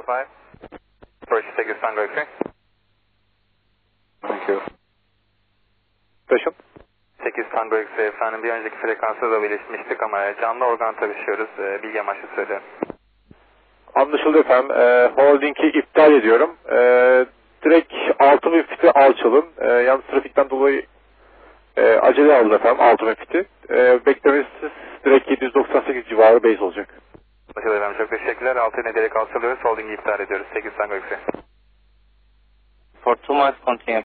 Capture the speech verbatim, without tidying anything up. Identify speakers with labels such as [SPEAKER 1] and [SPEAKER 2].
[SPEAKER 1] five. Approach sekiz Tango X-ray.
[SPEAKER 2] Thank you. Station.
[SPEAKER 1] sekiz Tango X-ray efendim, bir önceki frekansa da iletmiştik ama canlı organ taşıyoruz. E, bilgi amaçlı söylüyorum.
[SPEAKER 2] Anlaşıldı efendim. E, holding'i iptal ediyorum. E, direkt altı bin fiti alçalın. E, yalnız trafikten dolayı e, acele alın efendim altı bin fiti. E, beklemesiz direkt yedi yüz doksan sekiz civarı base olacak.
[SPEAKER 1] Anlaşıldı efendim, çok teşekkürler. altı bine direkt alçalıyoruz. Holding'i iptal ediyoruz. sekiz Tango X-ray.
[SPEAKER 3] For two miles continue.